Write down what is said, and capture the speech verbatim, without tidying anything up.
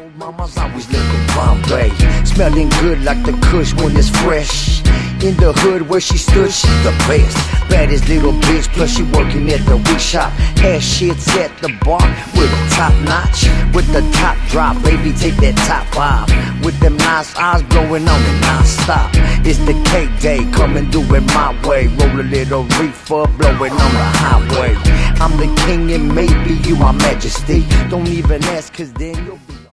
Mama's always looking Bombay, smelling good like the kush when it's fresh. In the hood where she stood, she's the best. Baddest little bitch, plus she working at the weed shop. Hair shits at the bar with a top notch, with the top drop, baby take that top off. With them nice eyes blowing on it non-stop. It's the cake day, come and do it my way. Roll a little reefer, blowing on the highway. I'm the king and maybe you my majesty. Don't even ask, cause then you'll be